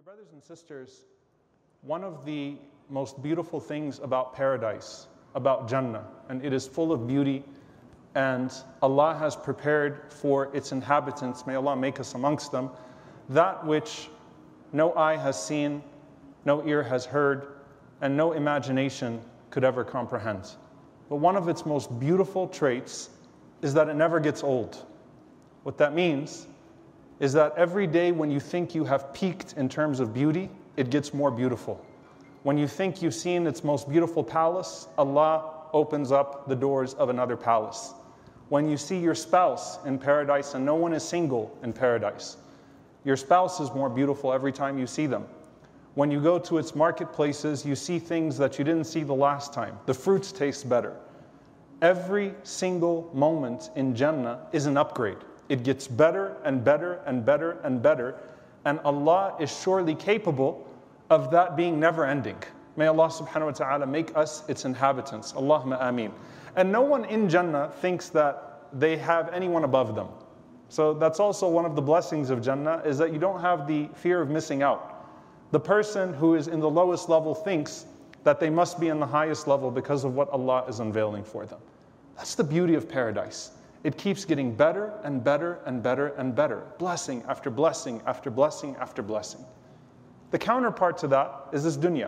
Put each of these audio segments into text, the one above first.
Brothers and sisters, one of the most beautiful things about paradise, about Jannah, and it is full of beauty, and Allah has prepared for its inhabitants, may Allah make us amongst them, that which no eye has seen, no ear has heard, and no imagination could ever comprehend. But one of its most beautiful traits is that it never gets old. What that means is that every day when you think you have peaked in terms of beauty, it gets more beautiful. When you think you've seen its most beautiful palace, Allah opens up the doors of another palace. When you see your spouse in paradise, and no one is single in paradise, your spouse is more beautiful every time you see them. When you go to its marketplaces, you see things that you didn't see the last time. The fruits taste better. Every single moment in Jannah is an upgrade. It gets better and better and better and better, and Allah is surely capable of that being never ending. May Allah subhanahu wa ta'ala make us its inhabitants. Allahumma ameen. And no one in Jannah thinks that they have anyone above them. So that's also one of the blessings of Jannah, is that you don't have the fear of missing out. The person who is in the lowest level thinks that they must be in the highest level because of what Allah is unveiling for them. That's the beauty of paradise. It keeps getting better and better and better and better. Blessing after blessing after blessing after blessing. The counterpart to that is this dunya,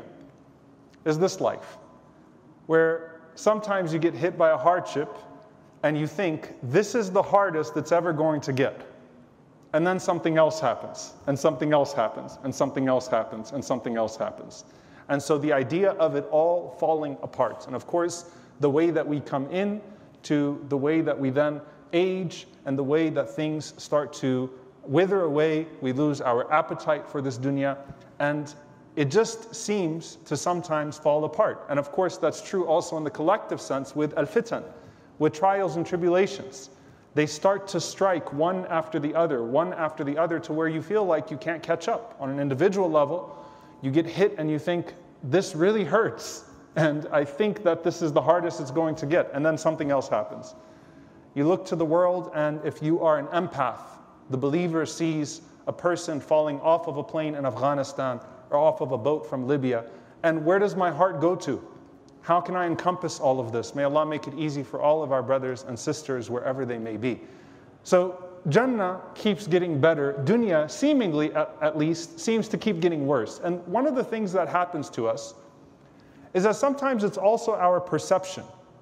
is this life, where sometimes you get hit by a hardship and you think, this is the hardest it's ever going to get. And then something else happens, and something else happens, and something else happens, and something else happens. And so the idea of it all falling apart. And of course, the way that we come in to the way that we then age, and the way that things start to wither away, we lose our appetite for this dunya, and it just seems to sometimes fall apart. And of course, that's true also in the collective sense with al-fitan, with trials and tribulations. They start to strike one after the other, to where you feel like you can't catch up. On an individual level, you get hit and you think, this really hurts. And I think that this is the hardest it's going to get. And then something else happens. You look to the world, and if you are an empath, the believer sees a person falling off of a plane in Afghanistan or off of a boat from Libya. And where does my heart go to? How can I encompass all of this? May Allah make it easy for all of our brothers and sisters wherever they may be. So Jannah keeps getting better. Dunya, seemingly at least, seems to keep getting worse. And one of the things that happens to us is that sometimes it's also our perception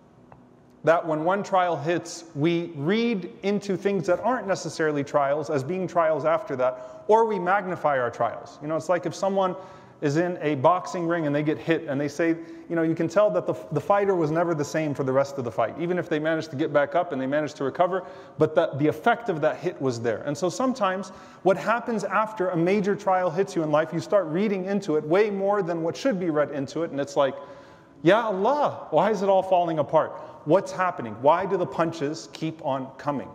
that when one trial hits, we read into things that aren't necessarily trials as being trials after that, or we magnify our trials. You know, it's like if someone is in a boxing ring and they get hit and they say, you know, you can tell that the fighter was never the same for the rest of the fight, even if they managed to get back up and they managed to recover, but that the effect of that hit was there. And so sometimes what happens after a major trial hits you in life, you start reading into it way more than what should be read into it, and it's like, Ya Allah, why is it all falling apart? What's happening? Why do the punches keep on coming?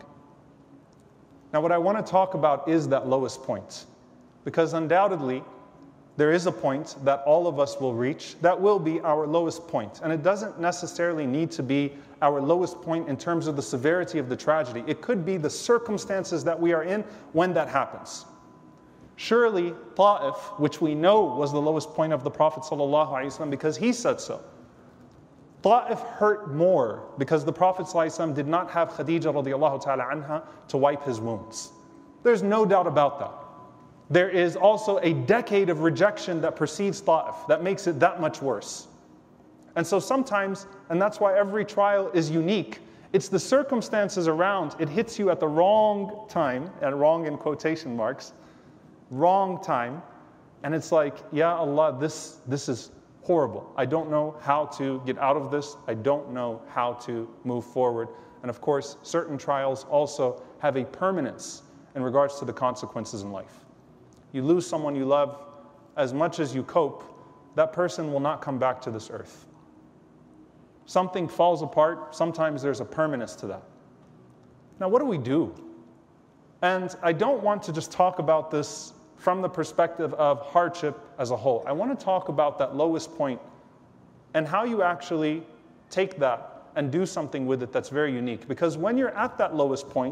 Now what I want to talk about is that lowest point, because undoubtedly there is a point that all of us will reach that will be our lowest point. And it doesn't necessarily need to be our lowest point in terms of the severity of the tragedy. It could be the circumstances that we are in when that happens. Surely Ta'if, which we know was the lowest point of the Prophet ﷺ because he said so. Ta'if hurt more because the Prophet ﷺ did not have Khadija radiallahu ta'ala anha to wipe his wounds. There's no doubt about that. There is also a decade of rejection that precedes Ta'if that makes it that much worse. And so sometimes, and that's why every trial is unique, it's the circumstances around, it hits you at the wrong time, and wrong in quotation marks, wrong time, and it's like, Ya Allah, this is horrible. I don't know how to get out of this. I don't know how to move forward. And of course, certain trials also have a permanence in regards to the consequences in life. You lose someone you love, as much as you cope, that person will not come back to this earth. Something falls apart, sometimes there's a permanence to that. Now, what do we do? And I don't want to just talk about this from the perspective of hardship as a whole. I want to talk about that lowest point and how you actually take that and do something with it that's very unique. Because when you're at that lowest point,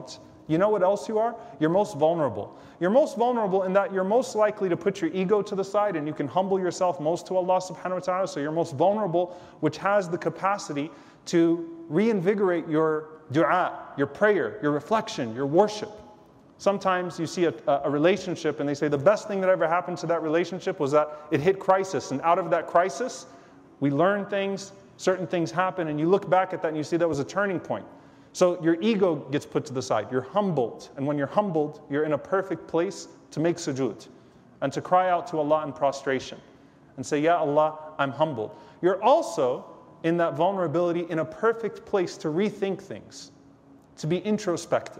You know what else you are? You're most vulnerable. You're most vulnerable in that you're most likely to put your ego to the side and you can humble yourself most to Allah subhanahu wa ta'ala. So you're most vulnerable, which has the capacity to reinvigorate your dua, your prayer, your reflection, your worship. Sometimes you see a relationship and they say the best thing that ever happened to that relationship was that it hit crisis. And out of that crisis, we learn things, certain things happen, and you look back at that and you see that was a turning point. So your ego gets put to the side. You're humbled. And when you're humbled, you're in a perfect place to make sujood and to cry out to Allah in prostration and say, Ya Allah, I'm humbled. You're also in that vulnerability in a perfect place to rethink things, to be introspective,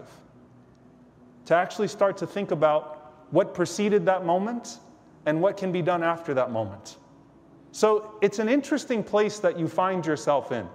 to actually start to think about what preceded that moment and what can be done after that moment. So it's an interesting place that you find yourself in.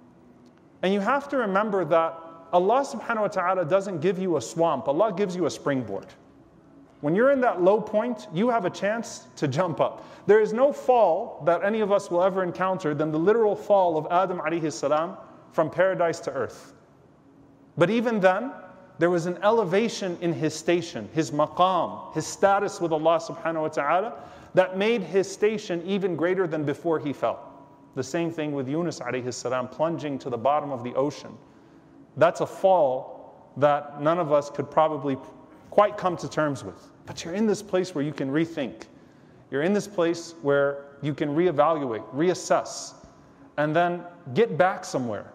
And you have to remember that Allah subhanahu wa ta'ala doesn't give you a swamp. Allah gives you a springboard. When you're in that low point, you have a chance to jump up. There is no fall that any of us will ever encounter than the literal fall of Adam alayhi salam from paradise to earth. But even then, there was an elevation in his station, his maqam, his status with Allah subhanahu wa ta'ala, that made his station even greater than before he fell. The same thing with Yunus alayhi salam plunging to the bottom of the ocean. That's a fall that none of us could probably quite come to terms with. But you're in this place where you can rethink. You're in this place where you can reevaluate, reassess, and then get back somewhere.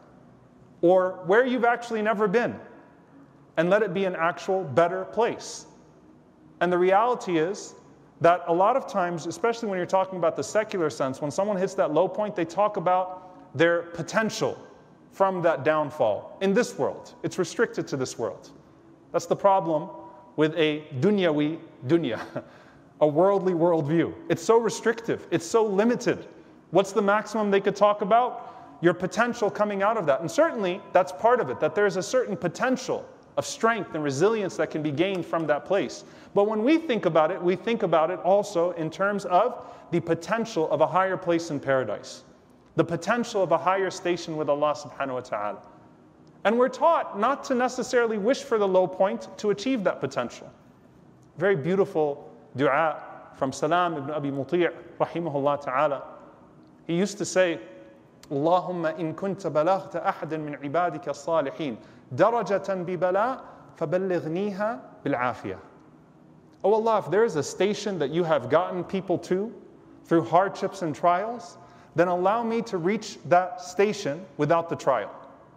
Or where you've actually never been. And let it be an actual better place. And the reality is that a lot of times, especially when you're talking about the secular sense, when someone hits that low point, they talk about their potential from that downfall in this world. It's restricted to this world. That's the problem with a dunyawi dunya, a worldly worldview. It's so restrictive. It's so limited. What's the maximum they could talk about? Your potential coming out of that. And certainly, that's part of it, that there's a certain potential of strength and resilience that can be gained from that place. But when we think about it also in terms of the potential of a higher place in paradise, the potential of a higher station with Allah subhanahu wa ta'ala. And we're taught not to necessarily wish for the low point to achieve that potential. Very beautiful dua from Salam ibn Abi Muti' rahimahullah ta'ala. He used to say, Allahumma in kunta balaghta ahadan min ibadika as-salihin darajatan bi bala faballighniha bil afiyah. Oh Allah, if there is a station that you have gotten people to through hardships and trials, then allow me to reach that station without the trial.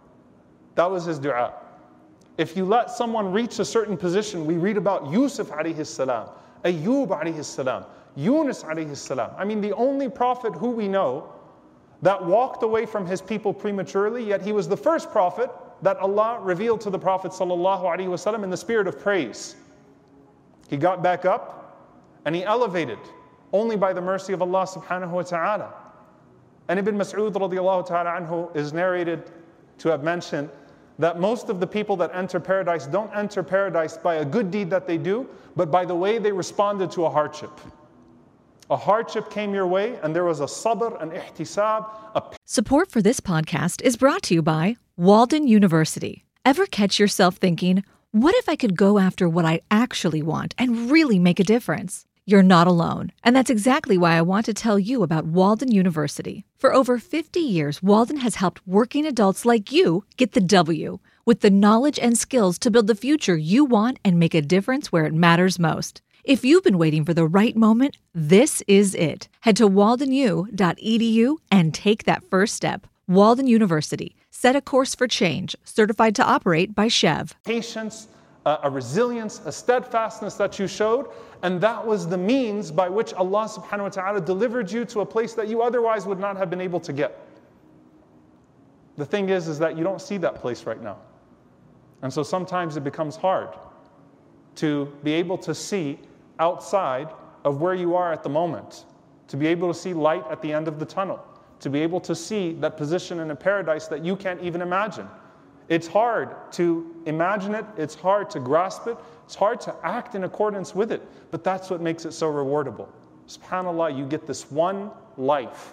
That was his dua. If you let someone reach a certain position, we read about Yusuf alayhi salam, Ayyub alayhi salam, Yunus alayhi salam. I mean, the only prophet who we know that walked away from his people prematurely, yet he was the first prophet that Allah revealed to the Prophet sallallahu alaihi wasallam in the spirit of praise. He got back up and he elevated only by the mercy of Allah subhanahu wa ta'ala. And Ibn Mas'ud radiallahu ta'ala anhu is narrated to have mentioned that most of the people that enter paradise don't enter paradise by a good deed that they do, but by the way they responded to a hardship. A hardship came your way and there was a sabr, an ihtisab. Support for this podcast is brought to you by Walden University. Ever catch yourself thinking, what if I could go after what I actually want and really make a difference? You're not alone, and that's exactly why I want to tell you about Walden University. For over 50 years, Walden has helped working adults like you get the W, with the knowledge and skills to build the future you want and make a difference where it matters most. If you've been waiting for the right moment, this is it. Head to waldenu.edu and take that first step. Walden University. Set a course for change. Certified to operate by Chev. Patience, a resilience, a steadfastness that you showed, and that was the means by which Allah subhanahu wa ta'ala delivered you to a place that you otherwise would not have been able to get. The thing is that you don't see that place right now. And so sometimes it becomes hard to be able to see outside of where you are at the moment, to be able to see light at the end of the tunnel, to be able to see that position in a paradise that you can't even imagine. It's hard to imagine it, it's hard to grasp it, it's hard to act in accordance with it, but that's what makes it so rewardable. SubhanAllah, you get this one life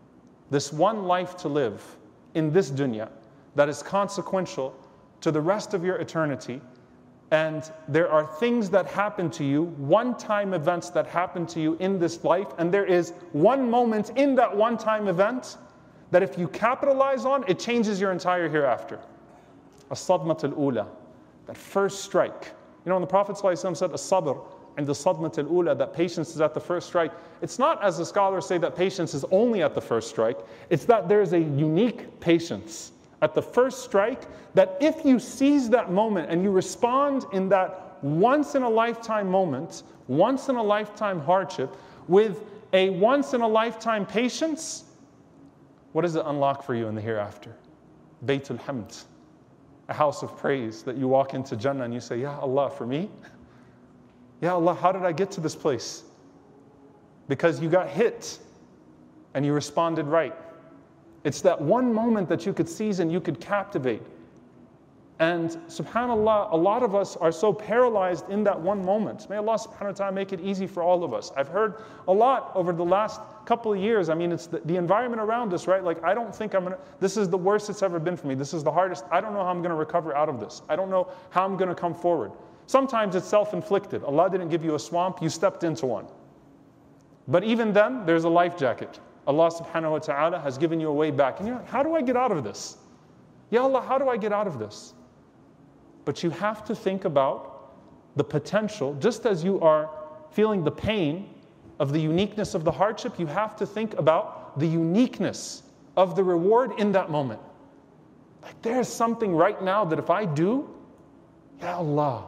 to live in this dunya that is consequential to the rest of your eternity, And there are things that happen to you, one-time events that happen to you in this life, and there is one moment in that one-time event that if you capitalize on, it changes your entire hereafter. As-sadmat al-ula, that first strike. You know, when the Prophet ﷺ said, as-sabr, and the sadmat al-ula, that patience is at the first strike, it's not, as the scholars say, that patience is only at the first strike. It's that there is a unique patience at the first strike, that if you seize that moment and you respond in that once-in-a-lifetime moment, once-in-a-lifetime hardship, with a once-in-a-lifetime patience, what does it unlock for you in the hereafter? Baytul Hamd, a house of praise that you walk into Jannah and you say, Ya Allah, for me? Ya Allah, how did I get to this place? Because you got hit and you responded right. It's that one moment that you could seize and you could captivate. And subhanAllah, a lot of us are so paralyzed in that one moment. May Allah subhanahu wa ta'ala make it easy for all of us. I've heard a lot over the last couple of years. I mean, it's the environment around us, right? Like, I don't think this is the worst it's ever been for me. This is the hardest. I don't know how I'm going to recover out of this. I don't know how I'm going to come forward. Sometimes it's self-inflicted. Allah didn't give you a swamp, you stepped into one. But even then, there's a life jacket. Allah subhanahu wa ta'ala has given you a way back. And you're like, how do I get out of this? Ya Allah, how do I get out of this? But you have to think about the potential, just as you are feeling the pain of the uniqueness of the hardship, you have to think about the uniqueness of the reward in that moment. Like, there's something right now that if I do, Ya Allah,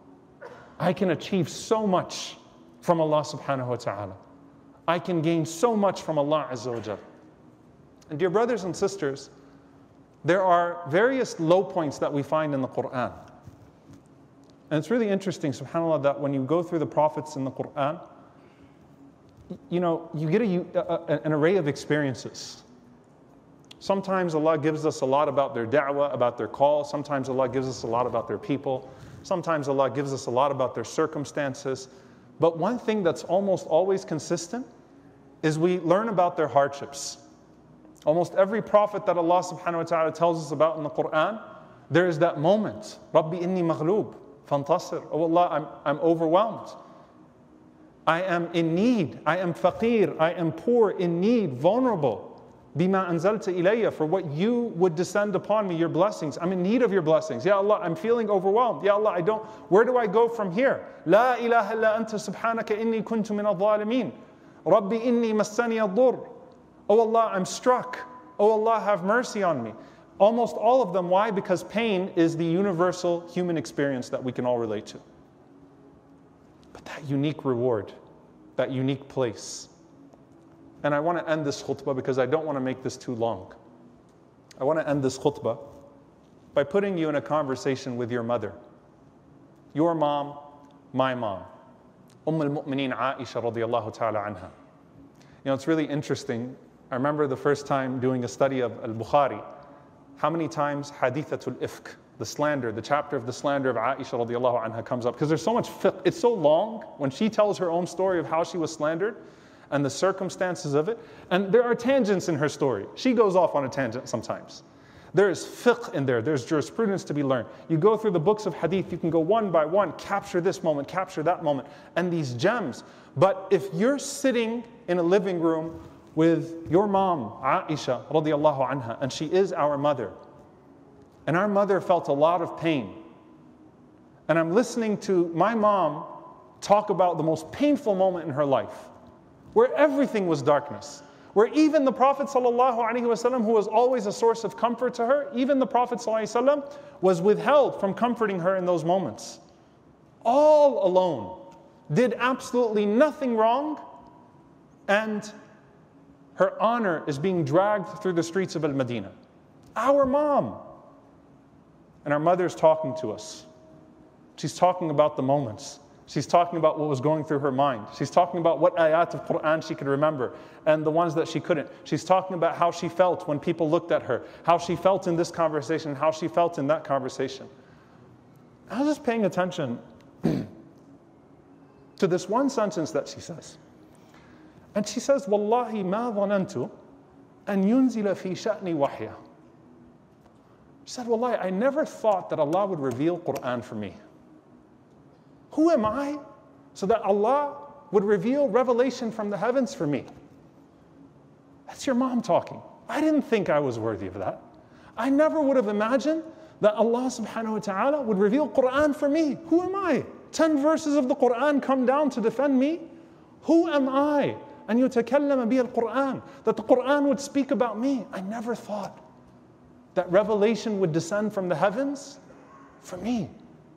I can achieve so much from Allah subhanahu wa ta'ala. I can gain so much from Allah Azza wa Jal. And dear brothers and sisters, there are various low points that we find in the Quran. And it's really interesting, subhanAllah, that when you go through the prophets in the Quran, you know, you get an array of experiences. Sometimes Allah gives us a lot about their da'wah, about their call. Sometimes Allah gives us a lot about their people. Sometimes Allah gives us a lot about their circumstances. But one thing that's almost always consistent is we learn about their hardships. Almost every prophet that Allah subhanahu wa ta'ala tells us about in the Quran, there is that moment. Rabbi inni maghloob, fantasir. Oh Allah, I'm overwhelmed. I am in need. I am faqir. I am poor, in need, vulnerable. Bima anzalta ilayya, for what you would descend upon me, your blessings. I'm in need of your blessings. Ya Allah, I'm feeling overwhelmed. Ya Allah, where do I go from here? La ilaha illa anta subhanaka inni kuntu min al-zalimin. Rabbi inni massani al-dur. Oh Allah, I'm struck. Oh Allah, have mercy on me. Almost all of them, why? Because pain is the universal human experience that we can all relate to. But that unique reward, that unique place. And I want to end this khutbah because I don't want to make this too long. I want to end this khutbah by putting you in a conversation with your mother. Your mom, my mom. al-Mu'mineen Aisha radiyallahu ta'ala anha. You know, it's really interesting. I remember the first time doing a study of Al-Bukhari, how many times Hadithatul Ifk, the slander, the chapter of the slander of Aisha radiyallahu anha comes up. Because there's so much fiqh. It's so long when she tells her own story of how she was slandered and the circumstances of it. And there are tangents in her story. She goes off on a tangent sometimes. There is fiqh in there. There's jurisprudence to be learned. You go through the books of hadith, you can go one by one, capture this moment, capture that moment, and these gems. But if you're sitting in a living room with your mom, Aisha radiyallahu anha, and she is our mother, and our mother felt a lot of pain, and I'm listening to my mom talk about the most painful moment in her life, where everything was darkness, where even the Prophet ﷺ, who was always a source of comfort to her, even the Prophet ﷺ was withheld from comforting her in those moments. All alone, did absolutely nothing wrong, and her honor is being dragged through the streets of Al-Madinah. Our mom. And our mother's talking to us. She's talking about the moments. She's talking about what was going through her mind. She's talking about what ayat of Quran she could remember and the ones that she couldn't. She's talking about how she felt when people looked at her, how she felt in this conversation, and how she felt in that conversation. I was just paying attention to this one sentence that she says. And she says, Wallahi ma dhanantu an yunzila fi sha'ni wahya. She said, Wallahi, I never thought that Allah would reveal Quran for me. Who am I? So that Allah would reveal revelation from the heavens for me. That's your mom talking. I didn't think I was worthy of that. I never would have imagined that Allah subhanahu wa ta'ala would reveal Quran for me. Who am I? 10 verses of the Quran come down to defend me. Who am I? أن يتكلم بي القرآن. That the Quran would speak about me. I never thought that revelation would descend from the heavens for me.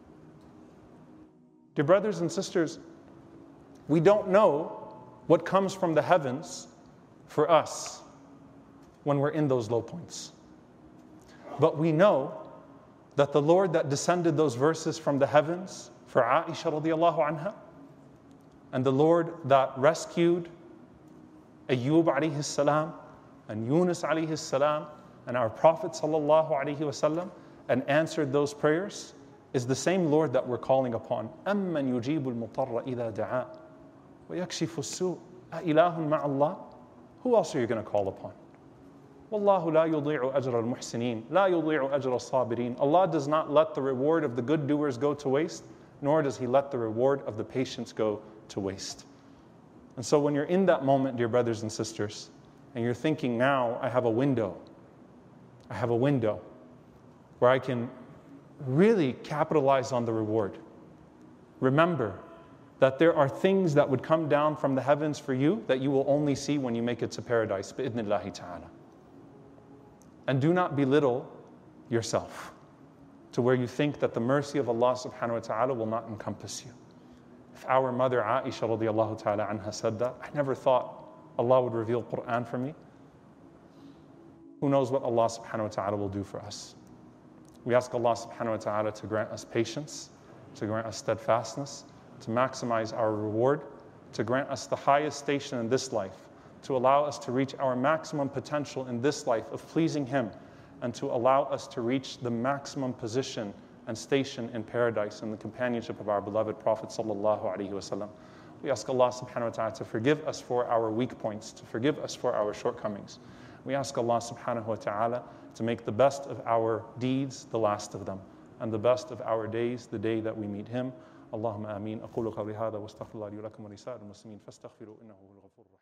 Dear brothers and sisters, we don't know what comes from the heavens for us when we're in those low points. But we know that the Lord that descended those verses from the heavens for Aisha radiallahu anha, and the Lord that rescued Ayyub alayhi salam and Yunus alayhi salam and our Prophet sallallahu alayhi wasallam and answered those prayers is the same Lord that we're calling upon. أَمَّنْ يُجِيبُ الْمُضْطَرَّ إِذَا دَعَاهُ وَيَكْشِفُ السُّوءَ أَإِلَهٌ مَعَ اللَّهِ. Who else are you going to call upon? وَاللَّهُ لَا يُضِيعُ أَجْرَ الْمُحْسِنِينَ لَا يُضِيعُ أَجْرَ الصَّابِرِينَ. Allah does not let the reward of the good doers go to waste, nor does He let the reward of the patients go to waste. And so when you're in that moment, dear brothers and sisters, and you're thinking, now I have a window where I can really capitalize on the reward. Remember that there are things that would come down from the heavens for you that you will only see when you make it to paradise, bi'idhnillahi ta'ala. And do not belittle yourself to where you think that the mercy of Allah subhanahu wa ta'ala will not encompass you. If our mother Aisha radiallahu ta'ala anha said that, I never thought Allah would reveal Quran for me. Who knows what Allah subhanahu wa ta'ala will do for us. We ask Allah subhanahu wa ta'ala to grant us patience, to grant us steadfastness, to maximize our reward, to grant us the highest station in this life, to allow us to reach our maximum potential in this life of pleasing Him, and to allow us to reach the maximum position and station in paradise in the companionship of our beloved Prophet sallallahu alaihi wasallam. We ask Allah subhanahu wa ta'ala to forgive us for our weak points, to forgive us for our shortcomings. We ask Allah subhanahu wa ta'ala to make the best of our deeds the last of them, and the best of our days the day that we meet Him. اللهم آمين. أقول قولي هذا واستغفر الله لي ولكم ولسائر المسلمين فاستغفروا إنه هو الغفور الرحيم.